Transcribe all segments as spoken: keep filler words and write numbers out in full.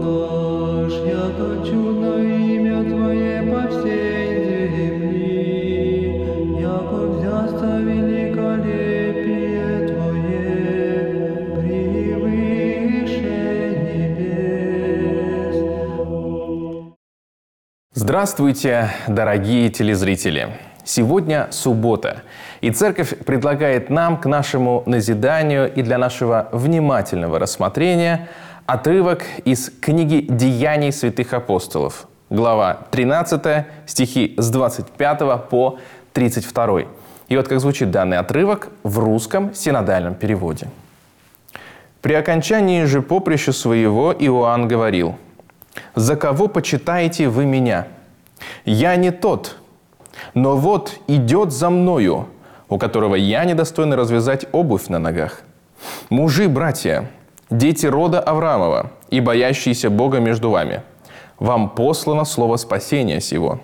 наш, яко чудно имя Твое по всей земли, яко взясться великолепие Твое превыше небес. Здравствуйте, дорогие телезрители! Сегодня суббота, и Церковь предлагает нам к нашему назиданию и для нашего внимательного рассмотрения отрывок из книги «Деяний святых апостолов», глава тринадцатая, стихи с двадцать пятого по тридцать второй. И вот как звучит данный отрывок в русском синодальном переводе. «При окончании же поприща своего Иоанн говорил: „За кого почитаете вы меня? Я не тот, но вот идет за мною, у которого я недостойный развязать обувь на ногах. Мужи, братья, дети рода Авраамова и боящиеся Бога между вами, вам послано слово спасения сего.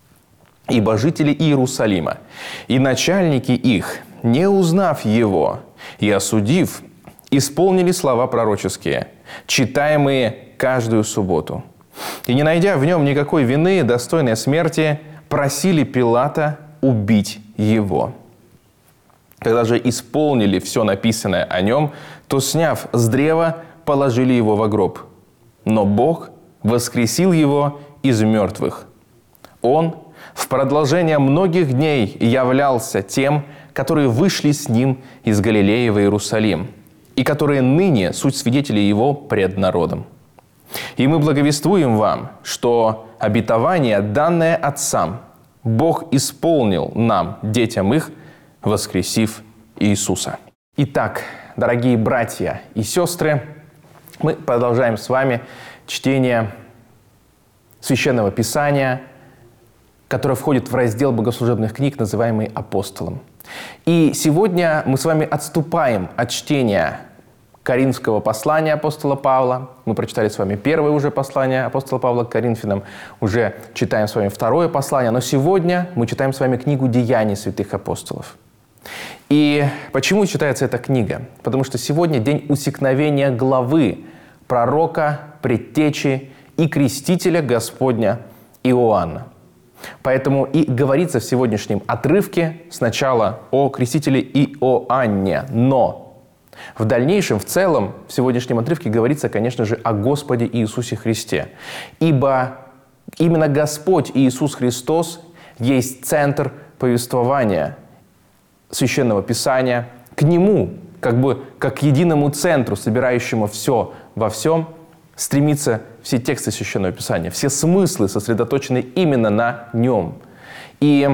Ибо жители Иерусалима и начальники их, не узнав его и осудив, исполнили слова пророческие, читаемые каждую субботу. И не найдя в нем никакой вины, достойной смерти, просили Пилата убить его. Когда же исполнили все написанное о нем, то, сняв с древа, положили его во гроб. Но Бог воскресил его из мертвых. Он в продолжение многих дней являлся тем, которые вышли с ним из Галилеи в Иерусалим, и которые ныне суть свидетели его пред народом. И мы благовествуем вам, что обетование, данное отцам, Бог исполнил нам, детям их, воскресив Иисуса». Итак, дорогие братья и сестры, мы продолжаем с вами чтение Священного Писания, которое входит в раздел богослужебных книг, называемый апостолом. И сегодня мы с вами отступаем от чтения Коринфского послания апостола Павла. Мы прочитали с вами первое уже послание апостола Павла к Коринфянам, уже читаем с вами второе послание, но сегодня мы читаем с вами книгу «Деяний святых апостолов». И почему читается эта книга? Потому что сегодня день усекновения главы пророка, предтечи и крестителя Господня Иоанна. Поэтому и говорится в сегодняшнем отрывке сначала о крестителе Иоанне, но в дальнейшем, в целом, в сегодняшнем отрывке говорится, конечно же, о Господе Иисусе Христе. Ибо именно Господь Иисус Христос есть центр повествования Священного Писания. К Нему, как бы как к единому центру, собирающему все во всем, стремятся все тексты Священного Писания. Все смыслы сосредоточены именно на Нем. И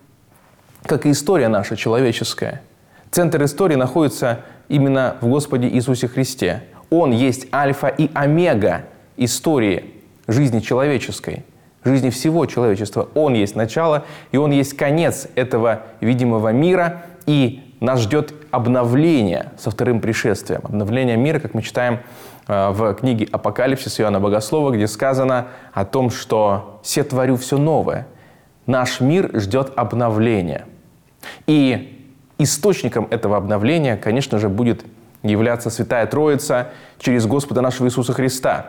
как и история наша человеческая, центр истории находится именно в Господе Иисусе Христе. Он есть альфа и омега истории жизни человеческой, жизни всего человечества. Он есть начало, и Он есть конец этого видимого мира, и нас ждет обновление со вторым пришествием. Обновление мира, как мы читаем в книге «Апокалипсис» Иоанна Богослова, где сказано о том, что «се творю все новое». Наш мир ждет обновления. И источником этого обновления, конечно же, будет являться Святая Троица через Господа нашего Иисуса Христа.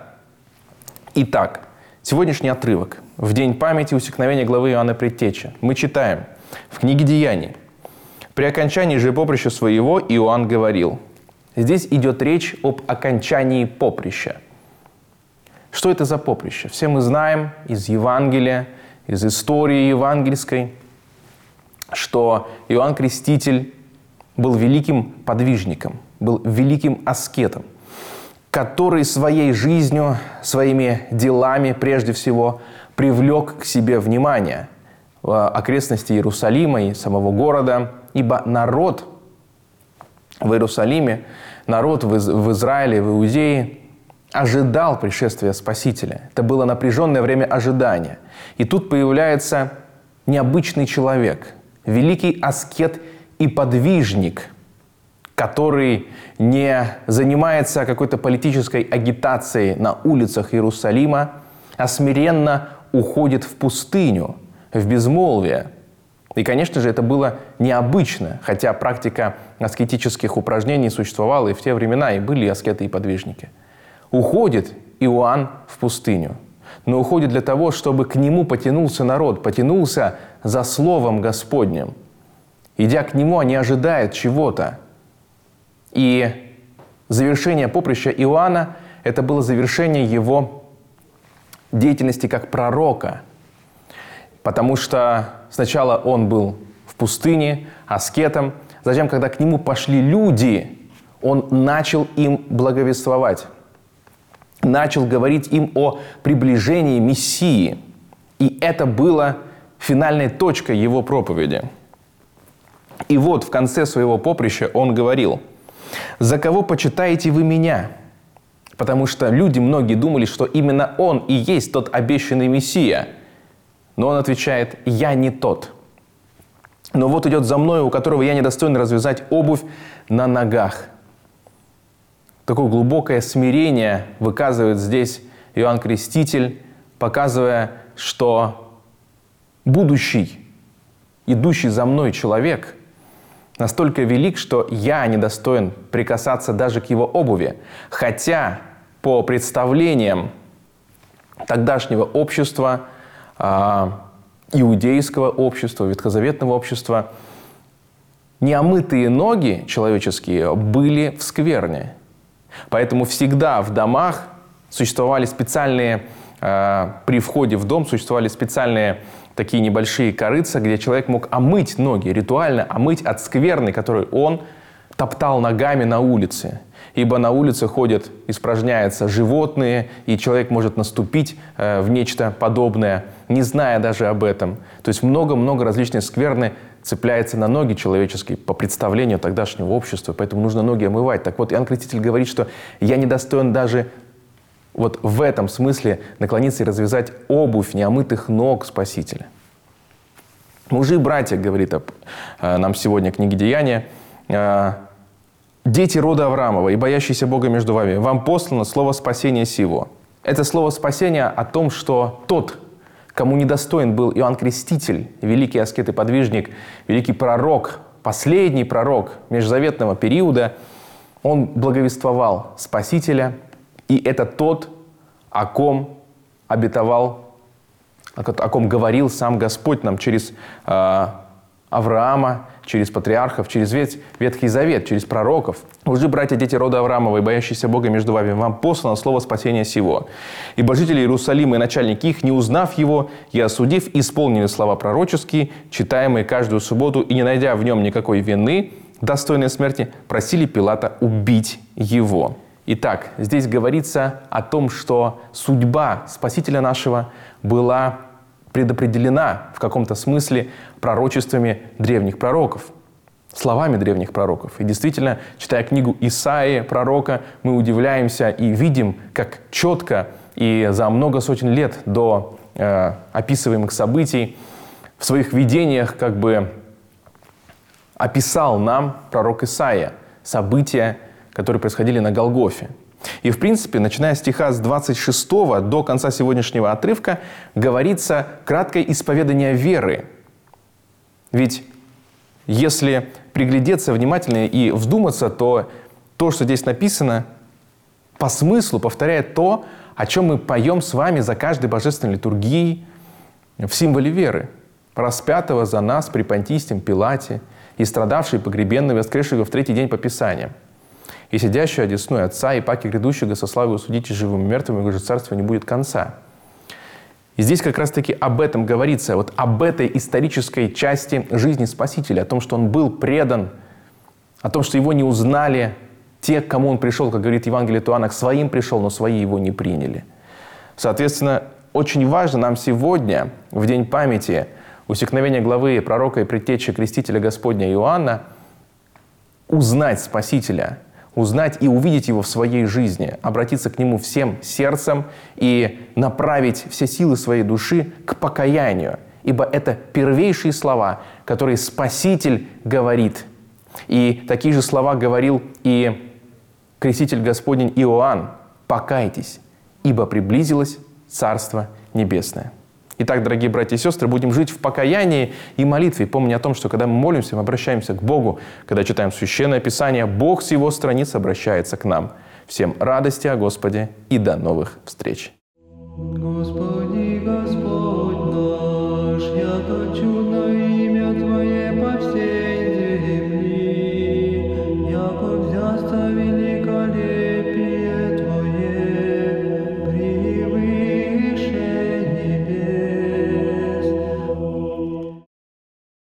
Итак, сегодняшний отрывок. В день памяти усекновения главы Иоанна Предтечи мы читаем в книге «Деяний». «При окончании же поприща своего Иоанн говорил». Здесь идет речь об окончании поприща. Что это за поприще? Все мы знаем из Евангелия, из истории евангельской, что Иоанн Креститель был великим подвижником, был великим аскетом, который своей жизнью, своими делами, прежде всего, привлек к себе внимание в окрестности Иерусалима и самого города, ибо народ в Иерусалиме, народ в Израиле, в Иудее ожидал пришествия Спасителя. Это было напряженное время ожидания. И тут появляется необычный человек, великий аскет и подвижник, который не занимается какой-то политической агитацией на улицах Иерусалима, а смиренно уходит в пустыню, в безмолвие. И, конечно же, это было необычно, хотя практика аскетических упражнений существовала и в те времена, и были аскеты и подвижники. Уходит Иоанн в пустыню, но уходит для того, чтобы к нему потянулся народ, потянулся за Словом Господним. Идя к нему, они ожидают чего-то. И завершение поприща Иоанна – это было завершение его деятельности как пророка. Потому что сначала он был в пустыне, аскетом. Затем, когда к нему пошли люди, он начал им благовествовать. Начал говорить им о приближении Мессии. И это было финальной точкой его проповеди. И вот в конце своего поприща он говорил: «За кого почитаете вы меня?» Потому что люди многие думали, что именно он и есть тот обещанный Мессия. Но он отвечает: «Я не тот. Но вот идет за мной, у которого я недостоин развязать обувь на ногах». Такое глубокое смирение выказывает здесь Иоанн Креститель, показывая, что будущий, идущий за мной человек настолько велик, что я недостоин прикасаться даже к его обуви. Хотя по представлениям тогдашнего общества, иудейского общества, ветхозаветного общества, неомытые ноги человеческие были в скверне. Поэтому всегда в домах существовали специальные, э, при входе в дом существовали специальные такие небольшие корытца, где человек мог омыть ноги, ритуально омыть от скверны, которую он топтал ногами на улице. Ибо на улице ходят, испражняются животные, и человек может наступить э, в нечто подобное, не зная даже об этом. То есть много-много различной скверны цепляется на ноги человеческие по представлению тогдашнего общества, поэтому нужно ноги омывать. Так вот, Иоанн Креститель говорит, что я недостоин даже вот в этом смысле наклониться и развязать обувь неомытых ног Спасителя. Мужи и братья, говорит э, нам сегодня книга Деяния, э, «Дети рода Авраамова и боящиеся Бога между вами, вам послано слово спасения сего». Это слово спасения о том, что тот, кому недостоин был Иоанн Креститель, великий аскет и подвижник, великий пророк, последний пророк межзаветного периода, он благовествовал Спасителя, и это тот, о ком обетовал, о ком говорил сам Господь нам через э, Авраама, через патриархов, через весь Ветхий Завет, через пророков. «Мужи, братья, дети рода Авраамова и боящиеся Бога между вами, вам послано слово спасения сего. Ибо жители Иерусалима и начальники их, не узнав его и осудив, исполнили слова пророческие, читаемые каждую субботу, и не найдя в нем никакой вины, достойной смерти, просили Пилата убить его». Итак, здесь говорится о том, что судьба Спасителя нашего была предопределена в каком-то смысле пророчествами древних пророков, словами древних пророков. И действительно, читая книгу Исаии, пророка, мы удивляемся и видим, как четко и за много сотен лет до э, описываемых событий в своих видениях как бы описал нам пророк Исаия события, которые происходили на Голгофе. И, в принципе, начиная с стиха с двадцать шестого до конца сегодняшнего отрывка, говорится краткое исповедание веры. Ведь если приглядеться внимательно и вдуматься, то то, что здесь написано, по смыслу повторяет то, о чем мы поем с вами за каждой божественной литургией в символе веры. Распятого за нас при Понтийском Пилате и страдавший, погребенный, воскресшего в третий день по Писаниям. И сидящий одесную Отца, и паки грядущего со славой судите живым и мертвым, и же царства не будет конца. И здесь как раз-таки об этом говорится, вот об этой исторической части жизни Спасителя, о том, что он был предан, о том, что его не узнали те, к кому он пришел, как говорит Евангелие от Иоанна, к своим пришел, но свои его не приняли. Соответственно, очень важно нам сегодня, в день памяти усекновения главы пророка и предтечи крестителя Господня Иоанна, узнать Спасителя, узнать и увидеть его в своей жизни, обратиться к нему всем сердцем и направить все силы своей души к покаянию. Ибо это первейшие слова, которые Спаситель говорит. И такие же слова говорил и креститель Господень Иоанн: «Покайтесь, ибо приблизилось Царство Небесное». Итак, дорогие братья и сестры, будем жить в покаянии и молитве, помня о том, что когда мы молимся, мы обращаемся к Богу. Когда читаем Священное Писание, Бог с Его страниц обращается к нам. Всем радости о Господе и до новых встреч! Господи.